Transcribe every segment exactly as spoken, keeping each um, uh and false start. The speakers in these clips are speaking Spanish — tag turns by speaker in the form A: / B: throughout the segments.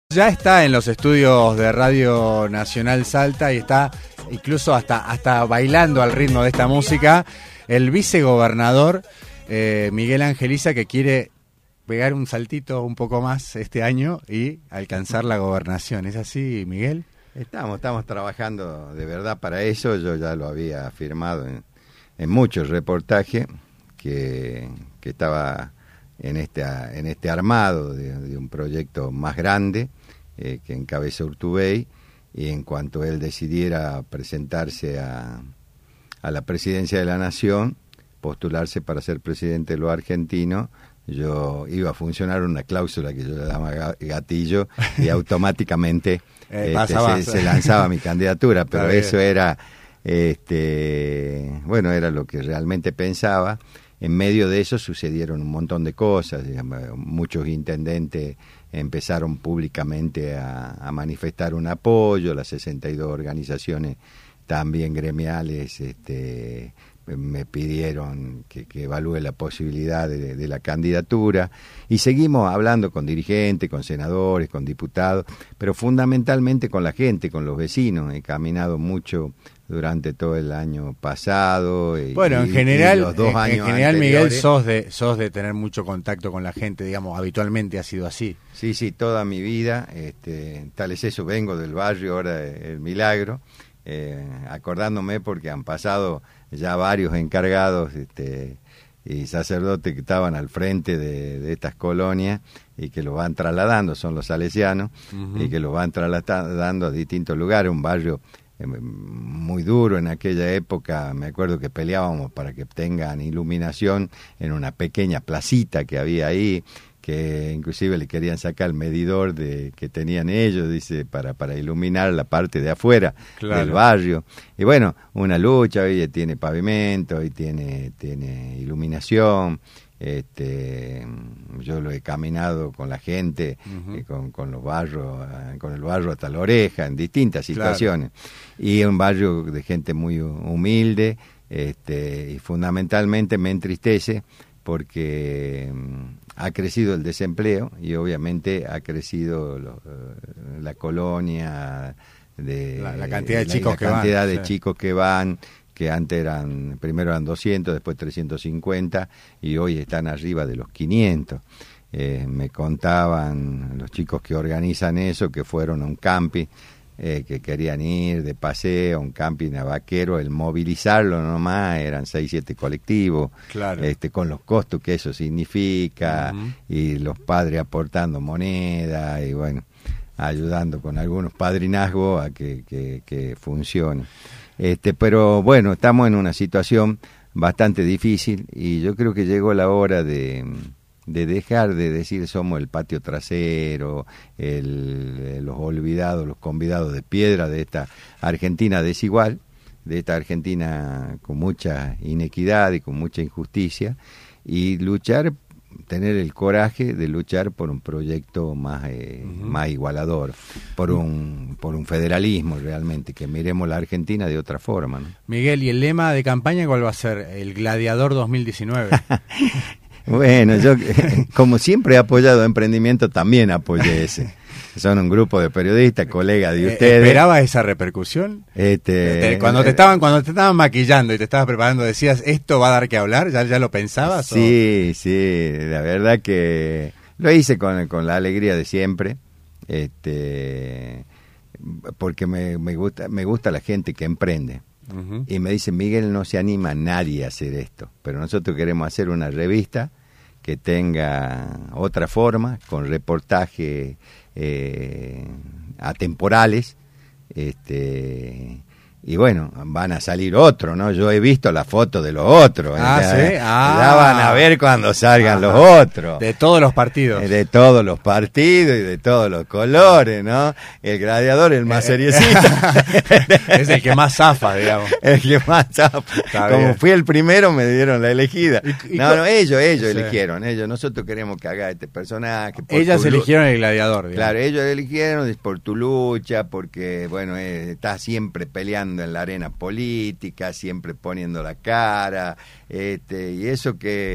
A: Ya está en los estudios de Radio Nacional Salta y está incluso hasta, hasta bailando al ritmo de esta música el vicegobernador eh, Miguel Angeliza, que quiere pegar un saltito un poco más este año y alcanzar la gobernación. ¿Es así, Miguel?
B: Estamos, estamos trabajando de verdad para eso. Yo ya lo había afirmado en, en muchos reportajes que, que estaba en este, en este armado de, de un proyecto más grande eh, que encabeza Urtubey, y en cuanto él decidiera presentarse a, a la presidencia de la Nación, postularse para ser presidente de los argentinos, yo iba a funcionar una cláusula que yo le daba gatillo y automáticamente eh, este, se, se lanzaba mi candidatura, pero eso era, este, bueno, era lo que realmente pensaba. En medio de eso sucedieron un montón de cosas, digamos, muchos intendentes empezaron públicamente a, a manifestar un apoyo, las sesenta y dos organizaciones también gremiales este, me pidieron que, que evalúe la posibilidad de, de la candidatura, y seguimos hablando con dirigentes, con senadores, con diputados, pero fundamentalmente con la gente, con los vecinos. He caminado mucho durante todo el año pasado. Y,
A: bueno, en
B: y,
A: general,
B: y los dos
A: en,
B: años
A: en general
B: anteriores.
A: Miguel, sos de, sos de tener mucho contacto con la gente, digamos, habitualmente ha sido así.
B: Sí, sí, toda mi vida, este, tal es eso, vengo del barrio ahora El Milagro, eh, acordándome porque han pasado ya varios encargados este, y sacerdotes que estaban al frente de, de estas colonias y que lo van trasladando, son los salesianos, uh-huh. y que lo van trasladando a distintos lugares, un barrio eh, muy duro en aquella época. Me acuerdo que peleábamos para que tengan iluminación en una pequeña placita que había ahí, que inclusive le querían sacar el medidor de que tenían ellos, dice, para para iluminar la parte de afuera, claro, del barrio. Y bueno, una lucha. Hoy tiene pavimento, hoy tiene tiene iluminación. Este, yo lo he caminado con la gente, uh-huh. eh, con, con los barrios, con el barrio hasta la oreja, en distintas situaciones. Claro. Y es un barrio de gente muy humilde, este, y fundamentalmente me entristece porque ha crecido el desempleo y obviamente ha crecido lo, la colonia, de
A: la, la cantidad de
B: la,
A: chicos
B: la
A: que
B: cantidad
A: van,
B: de
A: sí.
B: chicos que van, que antes eran, primero eran doscientos, después trescientos cincuenta y hoy están arriba de los quinientos. Eh, me contaban los chicos que organizan eso, que fueron a un camping, eh, que querían ir de paseo a un camping a Vaquero, el movilizarlo nomás eran seis, siete colectivos,
A: claro.
B: este, con los costos que eso significa, uh-huh. y los padres aportando moneda y bueno, ayudando con algunos padrinazgos a que, que, que funcione. Este, pero bueno, estamos en una situación bastante difícil y yo creo que llegó la hora de, de dejar de decir somos el patio trasero, el, los olvidados, los convidados de piedra de esta Argentina desigual, de esta Argentina con mucha inequidad y con mucha injusticia, y luchar, tener el coraje de luchar por un proyecto más eh, uh-huh. más igualador, por un por un federalismo realmente, que miremos la Argentina de otra forma, ¿no?
A: Miguel, ¿y el lema de campaña cuál va a ser? El Gladiador dos mil diecinueve.
B: Bueno, yo como siempre he apoyado emprendimiento, también apoyé ese. Son un grupo de periodistas, colegas de ustedes.
A: ¿Esperabas esa repercusión?
B: Este,
A: cuando te estaban cuando te estaban maquillando y te estabas preparando, decías, ¿esto va a dar que hablar? ¿Ya, ya lo pensabas?
B: Sí, o? sí, la verdad que lo hice con, con la alegría de siempre, este, porque me, me gusta me gusta la gente que emprende. Uh-huh. Y me dice, Miguel, no se anima nadie a hacer esto, pero nosotros queremos hacer una revista que tenga otra forma, con reportajes eh, atemporales, este, y bueno, van a salir otros, ¿no? Yo he visto la foto de los otros.
A: Ah,
B: ya,
A: ¿sí? Ah.
B: Ya van a ver cuando salgan Ajá. los otros.
A: De todos los partidos.
B: De todos los partidos y de todos los colores, ¿no? El gladiador, el más seriecito.
A: Es el que más zafa, digamos.
B: El que más zafa.
A: Está
B: Como
A: bien.
B: fui el primero, me dieron la elegida. ¿Y, y no, no, ellos, ellos sí. eligieron. Ellos, nosotros queremos que haga este personaje.
A: Ellas eligieron el gladiador, digamos.
B: Claro, ellos eligieron por tu lucha, porque, bueno, eh, estás siempre peleando en la arena política, siempre poniendo la cara, este, y eso que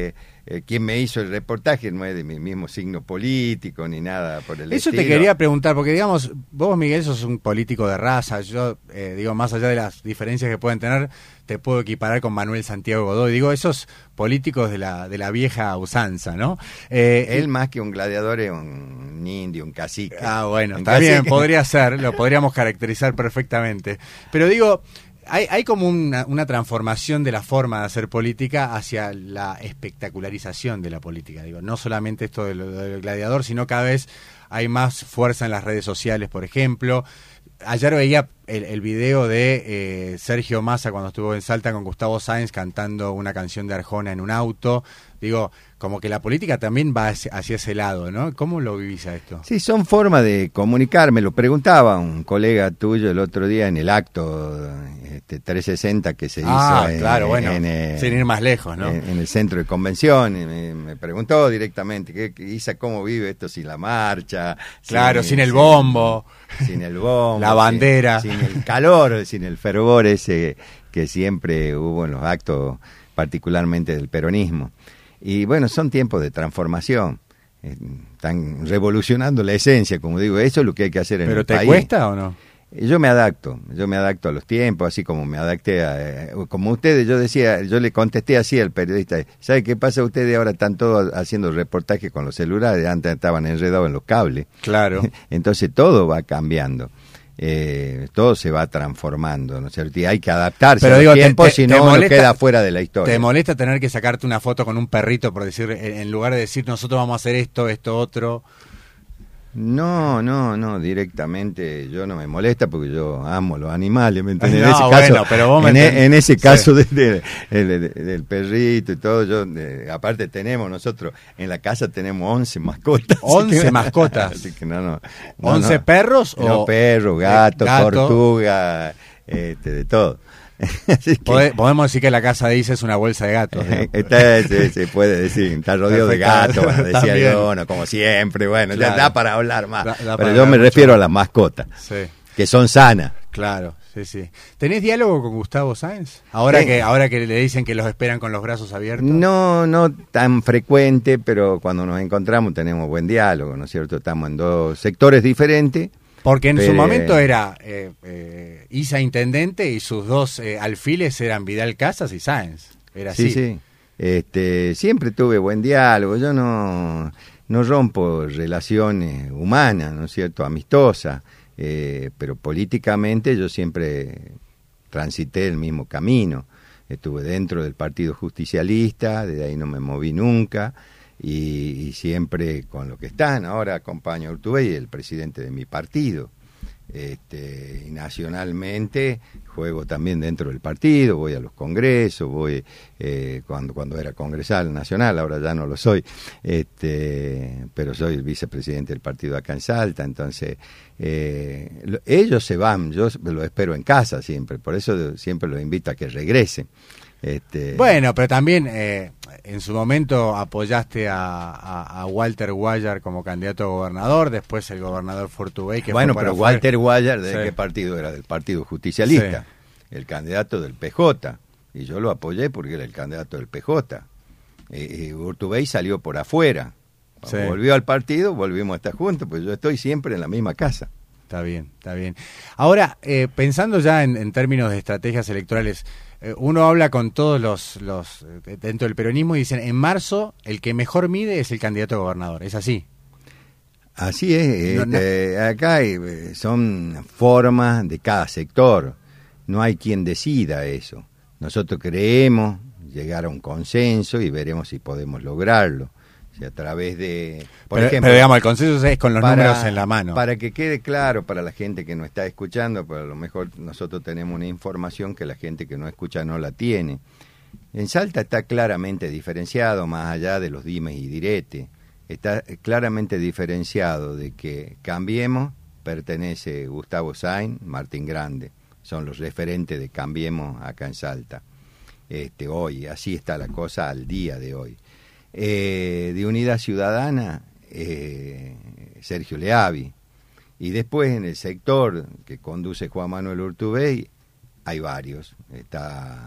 B: eh, quien me hizo el reportaje no es de mi mismo signo político ni nada por el
A: Eso
B: estilo.
A: te quería preguntar, porque digamos, vos, Miguel, sos un político de raza. Yo, eh, digo, más allá de las diferencias que pueden tener, te puedo equiparar con Manuel Santiago Godoy. Digo, esos políticos de la de la vieja usanza, ¿no? Eh,
B: Él más que un gladiador es un indio, un cacique.
A: Ah, bueno,
B: un
A: está bien,
B: cacique.
A: podría ser, lo podríamos caracterizar perfectamente. Pero digo, hay, hay como una, una transformación de la forma de hacer política hacia la espectacularización de la política. Digo, no solamente esto del, del gladiador, sino cada vez hay más fuerza en las redes sociales, por ejemplo. Ayer veía el, el video de eh, Sergio Massa cuando estuvo en Salta con Gustavo Sáenz cantando una canción de Arjona en un auto. Digo, como que la política también va hacia, hacia ese lado, ¿no? ¿Cómo lo vivís a esto?
B: Sí, son formas de comunicar. Me lo preguntaba un colega tuyo el otro día en el acto este, trescientos sesenta que se
A: ah,
B: hizo en,
A: claro, bueno,
B: en, en,
A: sin ir más lejos, ¿no?
B: En, en el centro de convención. Y me, me preguntó directamente, ¿qué, qué, Isa, cómo vive esto sin la marcha?
A: Claro,
B: sin,
A: sin el
B: sin,
A: bombo.
B: Sin el bombo.
A: La bandera.
B: Sin, sin el calor, sin el fervor ese que siempre hubo en los actos, particularmente del peronismo. Y bueno, son tiempos de transformación. Están revolucionando la esencia, como digo, eso es lo que hay que hacer en
A: ¿Pero
B: el
A: te
B: país.
A: cuesta o no?
B: Yo me adapto, yo me adapto a los tiempos, así como me adapté a, como ustedes, yo decía, yo le contesté así al periodista, ¿sabe qué pasa? Ustedes ahora están todos haciendo reportajes con los celulares, antes estaban enredados en los cables.
A: Claro.
B: Entonces todo va cambiando. Eh, todo se va transformando, ¿no es cierto? Y hay que adaptarse
A: Pero
B: a
A: digo,
B: los
A: te-
B: tiempos,
A: te-
B: si
A: te
B: no, uno
A: molesta-
B: queda fuera de la historia.
A: ¿Te molesta tener que sacarte una foto con un perrito por decir, en en lugar de decir nosotros vamos a hacer esto, esto, otro?
B: No, no, no, directamente yo no me molesta porque yo amo los animales, ¿me entendés?
A: No,
B: en ese
A: bueno,
B: caso,
A: pero vos me
B: en, e-
A: entendés.
B: en ese
A: Sí.
B: caso de- de- de- de- del perrito y todo, yo de- aparte tenemos nosotros en la casa tenemos once mascotas. así
A: ¿once
B: que-
A: mascotas?
B: Así que no, no. no,
A: ¿once
B: no.
A: perros
B: No,
A: o
B: perros, gatos,
A: gato?
B: tortuga, este, de todo. Así que-
A: Pode- podemos decir que la casa de Isa es una bolsa de gatos. ¿no?
B: Está, se, se puede decir, está rodeado de
A: Perfecto.
B: gatos, bueno, decía
A: También.
B: yo, bueno, como siempre, bueno,
A: Claro.
B: ya da para hablar más.
A: Da- da
B: Pero
A: para
B: yo
A: hablar
B: me
A: mucho
B: refiero
A: más.
B: a las mascotas,
A: Sí,
B: que son sanas.
A: claro, sí, sí. ¿Tenés diálogo con Gustavo Sáenz? Ahora
B: Sí.
A: que ahora que le dicen que los esperan con los brazos abiertos.
B: No, no tan frecuente, pero cuando nos encontramos tenemos buen diálogo, ¿no es cierto? Estamos en dos sectores diferentes.
A: Porque en su
B: Pero-
A: momento era eh, eh, Isa intendente y sus dos eh, alfiles eran Vidal Casas y Sáenz. Era
B: Sí,
A: así.
B: sí. Este, siempre tuve buen diálogo. Yo no, no rompo relaciones humanas, ¿no es cierto? Amistosas. Eh, pero políticamente yo siempre transité el mismo camino. Estuve dentro del Partido Justicialista, desde ahí no me moví nunca. Y, y siempre con lo que están. Ahora acompaño a Urtubey, el presidente de mi partido. Este, y nacionalmente juego también dentro del partido, voy a los congresos, voy eh, cuando cuando era congresal nacional, ahora ya no lo soy, este, pero soy el vicepresidente del partido acá en Salta, entonces eh, lo- ellos se van, yo los espero en casa siempre, por eso siempre los invito a que regresen. Este,
A: Bueno, pero también eh, en su momento apoyaste a, a, a Walter Guayar como candidato a gobernador, después el gobernador Fortubey que
B: bueno,
A: fue para
B: pero
A: afuera.
B: Walter Guayar, ¿de
A: Sí.
B: qué partido era? Del Partido Justicialista, el candidato del P J, y yo lo apoyé porque era el candidato del P J. Eh, eh, Urtubey salió por afuera, cuando
A: Sí.
B: volvió al partido, volvimos a estar juntos, pues yo estoy siempre en la misma casa.
A: Está bien, está bien. Ahora, eh, pensando ya en, en términos de estrategias electorales, eh, uno habla con todos los, los eh, dentro del peronismo y dicen, en marzo el que mejor mide es el candidato a gobernador. ¿Es así?
B: Así es,
A: No, no.
B: este, acá hay, eh, son formas de cada sector, no hay quien decida eso. Nosotros creemos llegar a un consenso y veremos si podemos lograrlo. O sea, a través de, por
A: pero,
B: ejemplo,
A: pero digamos, el consenso es con los
B: para-
A: números en la mano.
B: Para que quede claro para la gente que no está escuchando, pero a lo mejor nosotros tenemos una información que la gente que no escucha no la tiene. En Salta está claramente diferenciado, más allá de los dimes y diretes, está claramente diferenciado de que Cambiemos pertenece Gustavo Sáenz, Martín Grande, son los referentes de Cambiemos acá en Salta. Este, hoy, así está la cosa al día de hoy. Eh, de Unidad Ciudadana, eh, Sergio Leavi, y después en el sector que conduce Juan Manuel Urtubey hay varios. Está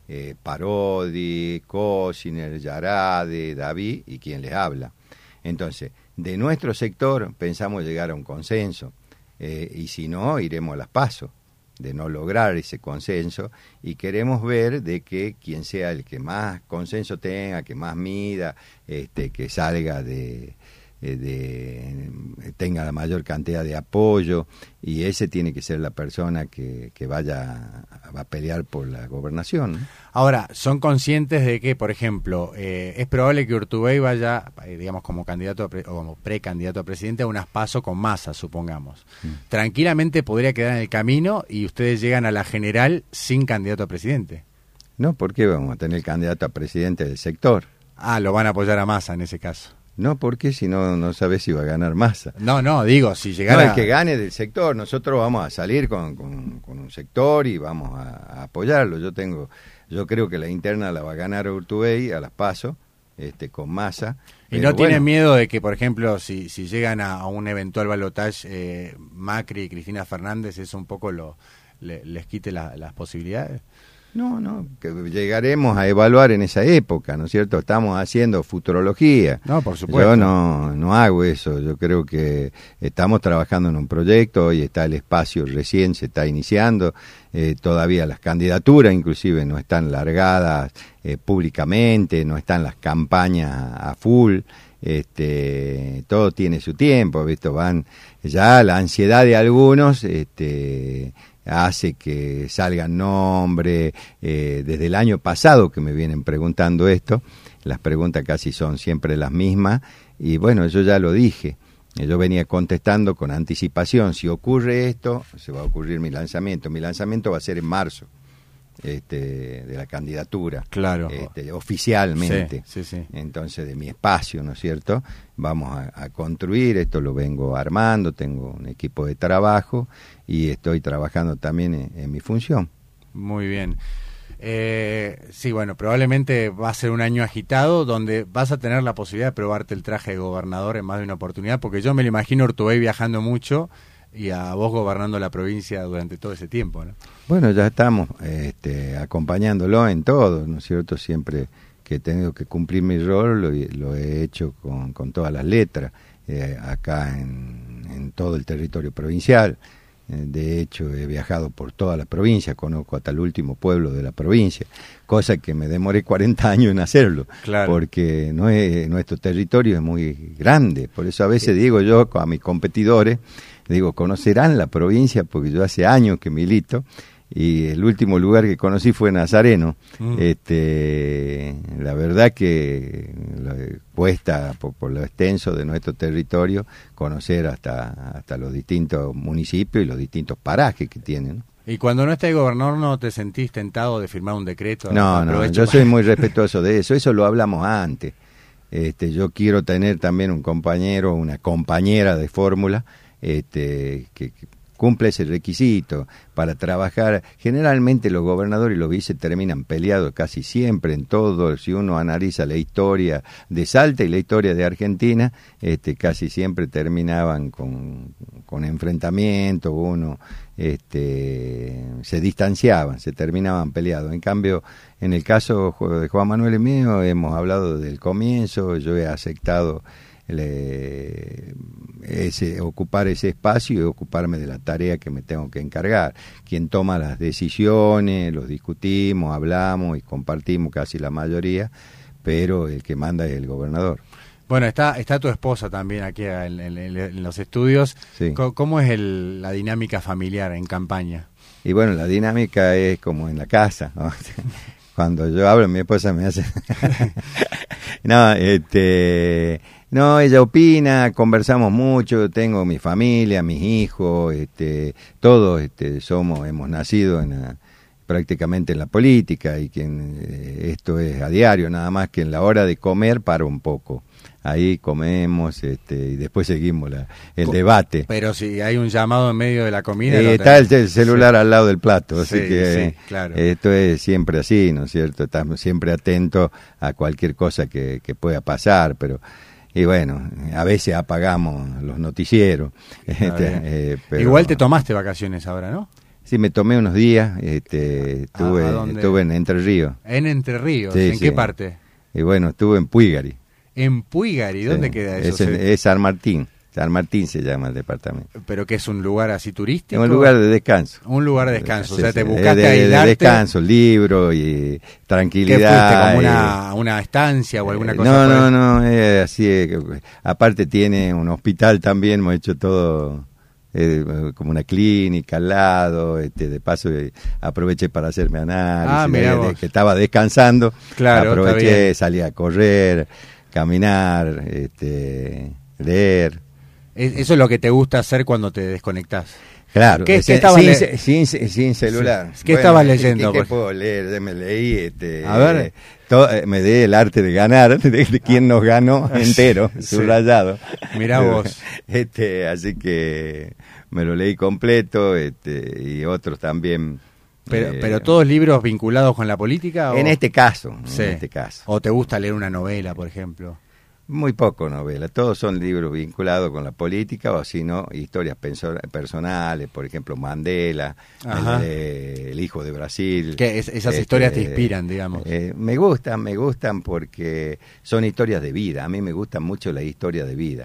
B: eh, Parodi, Cosiner, Yarade, David y quien les habla. Entonces, de nuestro sector pensamos llegar a un consenso, eh, y si no, iremos a las PASO, de no lograr ese consenso, y queremos ver de que quien sea el que más consenso tenga, que más mida, este, que salga de... De, de, tenga la mayor cantidad de apoyo, y ese tiene que ser la persona que, que vaya a, a pelear por la gobernación, ¿no?
A: Ahora, ¿son conscientes de que, por ejemplo, eh, es probable que Urtubey vaya, eh, digamos, como candidato a pre, o como precandidato a presidente a unas PASO con Massa, supongamos? Mm. Tranquilamente podría quedar en el camino y ustedes llegan a la general sin candidato a presidente.
B: No, ¿por qué vamos a tener candidato a presidente del sector?
A: Ah, lo van a apoyar a Massa en ese caso.
B: No, porque si no, no sabes si va a ganar Massa.
A: No, no, digo, si llegara...
B: No, el que gane del sector, nosotros vamos a salir con, con, con un sector y vamos a, a apoyarlo. Yo tengo, yo creo que la interna la va a ganar Urtubey a las PASO, este, con Massa.
A: ¿Y no tienen bueno, miedo de que, por ejemplo, si, si llegan a, a un eventual balotaje, eh, Macri y Cristina Fernández, eso un poco lo, le, les quite la, las posibilidades?
B: No, no, que llegaremos a evaluar en esa época, ¿no es cierto? Estamos haciendo futurología.
A: No, por supuesto.
B: Yo no, no hago eso, yo creo que estamos trabajando en un proyecto, hoy está el espacio recién, se está iniciando, eh, todavía las candidaturas inclusive no están largadas eh, públicamente, no están las campañas a full, este, todo tiene su tiempo, ¿visto? Van ya la ansiedad de algunos, este... hace que salgan nombres, eh, desde el año pasado que me vienen preguntando esto, las preguntas casi son siempre las mismas, y bueno, yo ya lo dije, yo venía contestando con anticipación, si ocurre esto, se va a ocurrir mi lanzamiento, mi lanzamiento va a ser en marzo, este, de la candidatura,
A: claro,
B: este, oficialmente,
A: sí, sí, sí.
B: Entonces de mi espacio, ¿no es cierto? Vamos a, a construir, esto lo vengo armando, tengo un equipo de trabajo y estoy trabajando también en, en mi función.
A: Muy bien. Eh, sí, bueno, probablemente va a ser un año agitado donde vas a tener la posibilidad de probarte el traje de gobernador en más de una oportunidad, porque yo me lo imagino Urtubey viajando mucho y a vos gobernando la provincia durante todo ese tiempo, ¿no?
B: Bueno, ya estamos este, acompañándolo en todo, ¿no es cierto? Siempre que he tenido que cumplir mi rol, lo, lo he hecho con, con todas las letras, eh, acá en, en todo el territorio provincial. Eh, de hecho, he viajado por toda la provincia, conozco hasta el último pueblo de la provincia, cosa que me demoré cuarenta años en hacerlo,
A: claro.
B: Porque no es, nuestro territorio es muy grande, por eso a veces digo yo a mis competidores, digo, conocerán la provincia porque yo hace años que milito y el último lugar que conocí fue Nazareno. Mm. Este, la verdad que cuesta por, por lo extenso de nuestro territorio conocer hasta hasta los distintos municipios y los distintos parajes que tienen, ¿no?
A: Y cuando no estés gobernador, ¿no te sentís tentado de firmar un decreto?
B: No, no, yo soy muy respetuoso de eso, eso lo hablamos antes. Este, yo quiero tener también un compañero, una compañera de fórmula, este, que, que cumple ese requisito para trabajar. Generalmente los gobernadores y los vices terminan peleados casi siempre en todo. Si uno analiza la historia de Salta y la historia de Argentina, este, casi siempre terminaban con, con enfrentamientos, uno este, se distanciaban, se terminaban peleados. En cambio, en el caso de Juan Manuel y mío, hemos hablado desde el comienzo, yo he aceptado Le, ese, ocupar ese espacio y ocuparme de la tarea que me tengo que encargar. Quien toma las decisiones, los discutimos, hablamos y compartimos casi la mayoría, pero el que manda es el gobernador.
A: Bueno, está está tu esposa también aquí en, en, en los estudios.
B: Sí.
A: ¿Cómo es el, la dinámica familiar en campaña?
B: Y bueno, la dinámica es como en la casa, ¿no? Cuando yo hablo, mi esposa me hace... no, este... No, ella opina, conversamos mucho, tengo mi familia, mis hijos, este, todos este, somos, hemos nacido en la, prácticamente en la política y que en, eh, esto es a diario, nada más que en la hora de comer paro un poco. Ahí comemos este, y después seguimos la, el Co debate.
A: Pero si hay un llamado en medio de la comida...
B: Eh, está el, el celular sí. al lado del plato, así
A: sí,
B: que
A: sí, claro.
B: Esto es siempre así, ¿no es cierto? Estamos siempre atentos a cualquier cosa que, que pueda pasar, pero... Y bueno, a veces apagamos los noticieros. Este, eh, pero...
A: Igual te tomaste vacaciones ahora, ¿no?
B: Sí, me tomé unos días, este, estuve, estuve en Entre Ríos.
A: En Entre Ríos,
B: sí,
A: ¿en
B: sí.
A: qué parte?
B: Y bueno, estuve en Puigari.
A: En Puigari, ¿dónde
B: sí.
A: queda eso?
B: Es, en, es San Martín, San Martín se llama el departamento.
A: ¿Pero que es un lugar así turístico?
B: Es un lugar de descanso.
A: Un lugar de descanso, sí, o sea, te
B: sí,
A: buscaste
B: de, de,
A: aislarte.
B: De descanso, libro y tranquilidad.
A: ¿Qué fuiste, como una,
B: y,
A: una estancia o alguna cosa?
B: No, no, no, es así, eh, aparte tiene un hospital también, hemos hecho todo... Eh, como una clínica al lado, este, de paso eh, aproveché para hacerme análisis,
A: ah, mirá
B: de,
A: vos.
B: de, que estaba descansando,
A: claro,
B: aproveché, salí a correr, caminar, este, leer.
A: Es, eso es lo que te gusta hacer cuando te desconectás.
B: Claro,
A: ¿Qué,
B: ese,
A: ¿qué estabas
B: sin, sin, sin celular.
A: Sí. ¿Qué bueno, estabas leyendo?
B: ¿Qué, qué puedo leer? Me leí, este,
A: a ver,
B: eh, todo, me di el arte de ganar, de, de quién nos ganó entero, sí. Subrayado.
A: Mirá vos.
B: Este, así que me lo leí completo, este, y otros también.
A: Pero,
B: eh,
A: pero todos libros vinculados con la política. ¿O?
B: En este caso,
A: sí.
B: en este caso.
A: ¿O te gusta leer una novela, por ejemplo?
B: Muy poco novela, todos son libros vinculados con la política o si no, historias personales, por ejemplo Mandela, el, de, el hijo de Brasil.
A: Que es, esas este, historias te inspiran, digamos.
B: Eh, me gustan, me gustan porque son historias de vida, a mí me gusta mucho la historia de vida.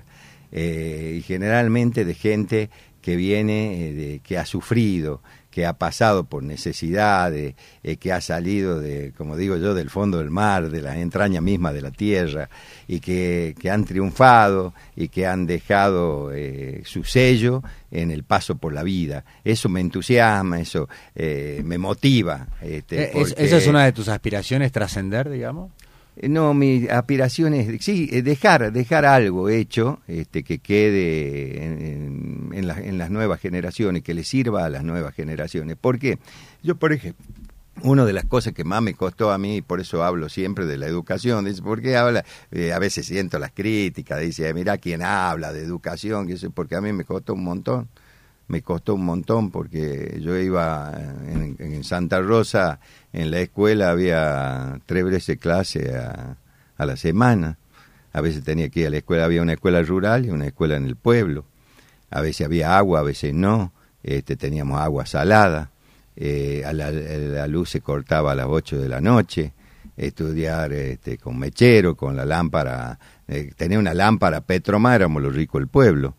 B: Eh, y generalmente de gente que viene, eh, de, que ha sufrido, que ha pasado por necesidades, eh, que ha salido de, como digo yo, del fondo del mar, de las entrañas mismas de la tierra, y que, que han triunfado y que han dejado eh, su sello en el paso por la vida. Eso me entusiasma, eso eh, me motiva. Este,
A: porque... ¿Esa es una de tus aspiraciones, trascender, digamos?
B: No, mi aspiración es, sí, dejar, dejar algo hecho, este, que quede en, en, en, la, en las nuevas generaciones, que le sirva a las nuevas generaciones. ¿Por qué? Yo, por ejemplo, una de las cosas que más me costó a mí, y por eso hablo siempre de la educación, dice, ¿por qué habla? Eh, a veces siento las críticas, dice, mirá quién habla de educación, que eso, porque a mí me costó un montón. Me costó un montón porque yo iba en, en Santa Rosa, en la escuela había tres veces clase a, a la semana. A veces tenía que ir a la escuela, había una escuela rural y una escuela en el pueblo. A veces había agua, a veces no. Este, teníamos agua salada. Eh, a la, la luz se cortaba a las ocho de la noche. Estudiar este, con mechero, con la lámpara. Eh, tenía una lámpara Petromar, éramos los ricos del pueblo.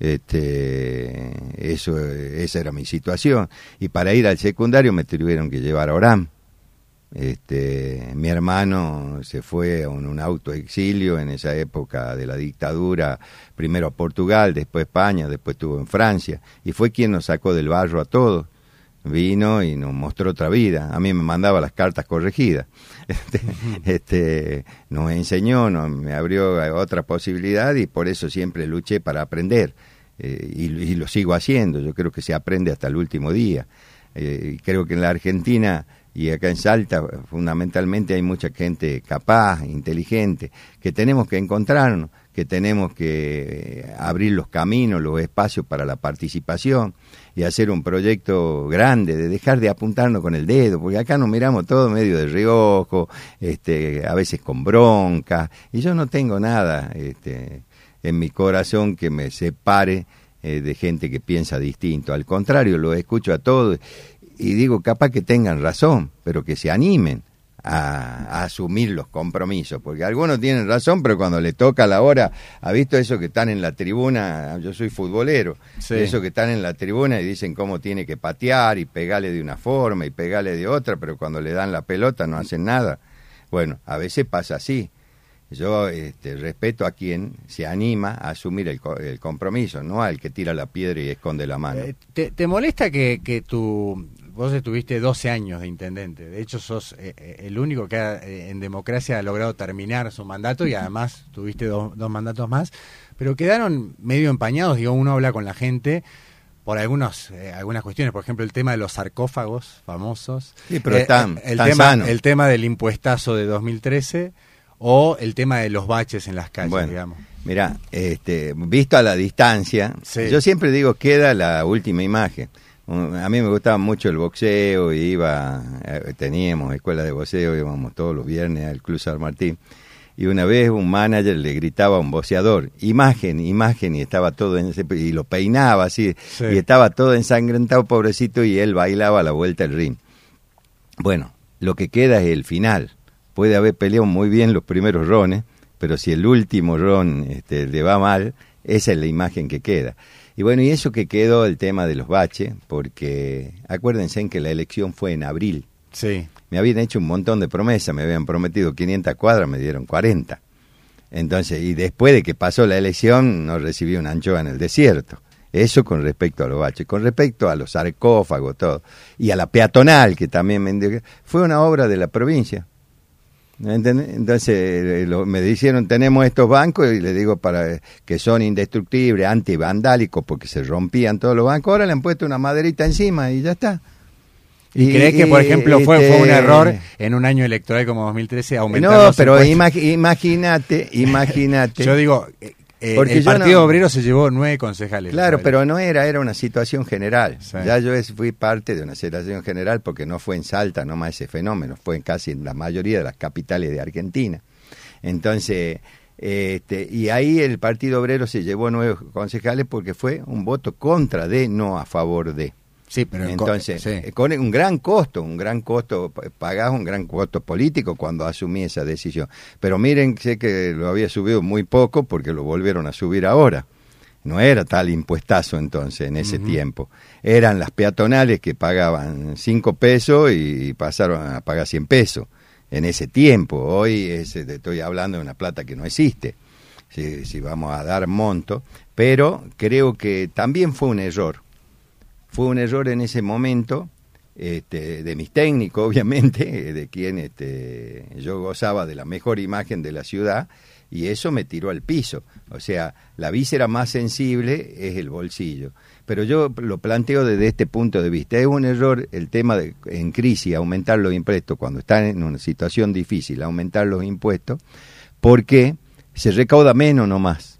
B: Este, eso, esa era mi situación. Y para ir al secundario me tuvieron que llevar a Orán. Este, mi hermano se fue a un, un autoexilio en esa época de la dictadura, primero a Portugal, después a España, después estuvo en Francia, y fue quien nos sacó del barro a todos. Vino y nos mostró otra vida. A mí me mandaba las cartas corregidas. Este, este, nos enseñó, nos, me abrió otra posibilidad y por eso siempre luché para aprender. Eh, y, y lo sigo haciendo. Yo creo que se aprende hasta el último día. Eh, creo que en la Argentina y acá en Salta fundamentalmente hay mucha gente capaz, inteligente, que tenemos que encontrarnos, que tenemos que eh, abrir los caminos, los espacios para la participación y hacer un proyecto grande, de dejar de apuntarnos con el dedo, porque acá nos miramos todo medio de reojo, este, a veces con bronca, y yo no tengo nada este, en mi corazón que me separe eh, de gente que piensa distinto. Al contrario, lo escucho a todos y digo, capaz que tengan razón, pero que se animen a, a asumir los compromisos, porque algunos tienen razón, pero cuando le toca la hora, ¿ha visto eso que están en la tribuna? Yo soy futbolero, sí. Eso que están en la tribuna y dicen cómo tiene que patear y pegarle de una forma y pegarle de otra, pero cuando le dan la pelota no hacen nada. Bueno, a veces pasa así. Yo este, respeto a quien se anima a asumir el, el compromiso, no al que tira la piedra y esconde la mano.
A: Eh, ¿te, ¿Te molesta que, que tu... Vos estuviste doce años de intendente, de hecho sos eh, el único que ha, eh, en democracia ha logrado terminar su mandato y además tuviste do, dos mandatos más, pero quedaron medio empañados, digo, uno habla con la gente por algunos eh, algunas cuestiones, por ejemplo el tema de los sarcófagos famosos,
B: sí, pero están,
A: eh, el,
B: están
A: tema,
B: sanos.
A: El tema del impuestazo de dos mil trece o el tema de los baches en las calles,
B: bueno,
A: digamos.
B: Mirá, este, visto a la distancia, sí. Yo siempre digo, queda la última imagen. A mí me gustaba mucho el boxeo, y iba, teníamos escuela de boxeo, íbamos todos los viernes al Club San Martín, y una vez un manager le gritaba a un boxeador, imagen, imagen, y estaba todo en ese, y lo peinaba así, sí. Y estaba todo ensangrentado, pobrecito, y él bailaba a la vuelta del ring. Bueno, lo que queda es el final. Puede haber peleado muy bien los primeros rones, pero si el último ron este, le va mal, esa es la imagen que queda. Y bueno, y eso que quedó el tema de los baches, porque acuérdense en que la elección fue en abril.
A: Sí.
B: Me habían hecho un montón de promesas, me habían prometido quinientas cuadras, me dieron cuarenta. Entonces, y después de que pasó la elección, no recibí una anchoa en el desierto. Eso con respecto a los baches. Con respecto a los sarcófagos, todo. Y a la peatonal, que también me... fue una obra de la provincia. ¿Entendés? Entonces lo, me dijeron, tenemos estos bancos, y le digo para que son indestructibles, antivandálicos, porque se rompían todos los bancos. Ahora le han puesto una maderita encima y ya está.
A: ¿Y, ¿Y crees que, por ejemplo, fue, este, fue un error en un año electoral como dos mil trece aumentar
B: no,
A: los
B: pero imagínate, imagínate.
A: Yo digo, eh, Porque el Partido no, Obrero se llevó nueve concejales.
B: Claro, ¿sabes? Pero no era, era una situación general. Sí. Ya yo es, fui parte de una situación general porque no fue en Salta nomás ese fenómeno, fue en casi en la mayoría de las capitales de Argentina. Entonces, este, y ahí el Partido Obrero se llevó nueve concejales porque fue un voto contra de, no a favor de.
A: Sí, pero
B: entonces,
A: sí.
B: con un gran costo, un gran costo, pagás un gran costo político cuando asumí esa decisión. Pero miren, sé que lo había subido muy poco porque lo volvieron a subir ahora. No era tal impuestazo entonces, en ese uh-huh. tiempo. Eran las peatonales que pagaban cinco pesos y pasaron a pagar cien pesos en ese tiempo. Hoy es, te estoy hablando de una plata que no existe, si, si vamos a dar monto. Pero creo que también fue un error. Fue un error en ese momento este, de mis técnicos, obviamente, de quien este, yo gozaba de la mejor imagen de la ciudad, y eso me tiró al piso. O sea, la víscera más sensible es el bolsillo. Pero yo lo planteo desde este punto de vista. Es un error el tema de, en crisis, aumentar los impuestos, cuando están en una situación difícil, aumentar los impuestos, porque se recauda menos nomás.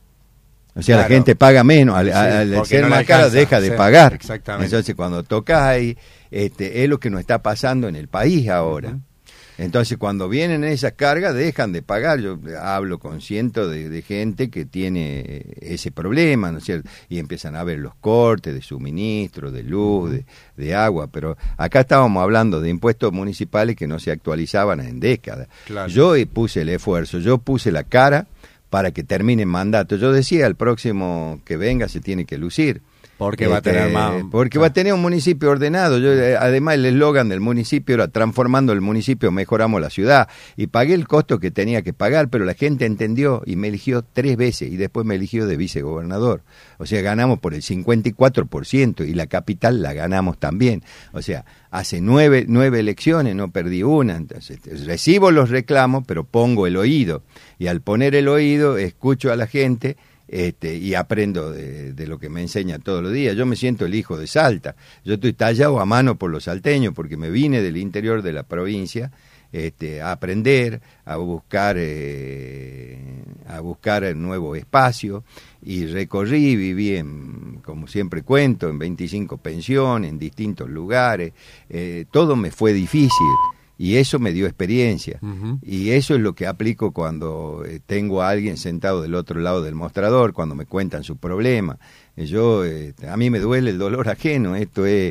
B: O sea, claro. La gente paga menos, al, sí, al ser no más caro deja de sí, pagar.
A: Exactamente.
B: Entonces, cuando tocas ahí, este, es lo que nos está pasando en el país ahora. Uh-huh. Entonces, cuando vienen esas cargas, dejan de pagar. Yo hablo con cientos de, de gente que tiene ese problema, ¿no es cierto? Y empiezan a ver los cortes de suministro, de luz, de, de agua. Pero acá estábamos hablando de impuestos municipales que no se actualizaban en décadas. Claro. Yo puse el esfuerzo, yo puse la cara para que termine el mandato. Yo decía, el próximo que venga se tiene que lucir.
A: Porque este, va a tener más...
B: Porque ah. va a tener un municipio ordenado. Yo, además, el eslogan del municipio era transformando el municipio, mejoramos la ciudad. Y pagué el costo que tenía que pagar, pero la gente entendió y me eligió tres veces y después me eligió de vicegobernador. O sea, ganamos por el cincuenta y cuatro por ciento y la capital la ganamos también. O sea, hace nueve, nueve elecciones, no perdí una. Entonces, recibo los reclamos, pero pongo el oído. Y al poner el oído, escucho a la gente... Este, y aprendo de, de lo que me enseña todos los días. Yo me siento el hijo de Salta. Yo estoy tallado a mano por los salteños porque me vine del interior de la provincia este, a aprender, a buscar eh, a buscar el nuevo espacio, y recorrí, viví en, como siempre cuento, en veinticinco pensiones, en distintos lugares. Eh, todo me fue difícil. Y eso me dio experiencia. Uh-huh. Y eso es lo que aplico cuando eh, tengo a alguien sentado del otro lado del mostrador, cuando me cuentan su problema. Eh, yo, eh, a mí me duele el dolor ajeno. Esto es,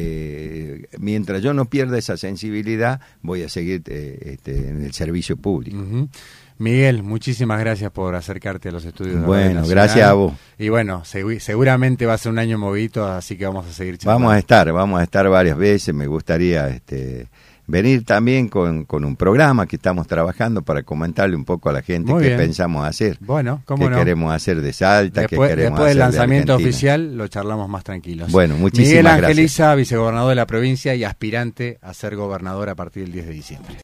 B: eh, mientras yo no pierda esa sensibilidad, voy a seguir eh, este, en el servicio público.
A: Uh-huh. Miguel, muchísimas gracias por acercarte a los estudios.
B: Bueno, gracias a vos.
A: Y bueno, segu- seguramente va a ser un año movido, así que vamos a seguir charlando.
B: Vamos a estar, vamos a estar varias veces. Me gustaría... este venir también con, con un programa que estamos trabajando para comentarle un poco a la gente Muy qué bien. pensamos hacer.
A: Bueno, ¿cómo
B: qué
A: no?
B: queremos hacer de Salta,
A: después,
B: qué queremos
A: después
B: hacer
A: del lanzamiento
B: de
A: oficial lo charlamos más tranquilos.
B: Bueno, muchísimas
A: Miguel
B: gracias.
A: Angeliza, vicegobernador de la provincia y aspirante a ser gobernador a partir del diez de diciembre.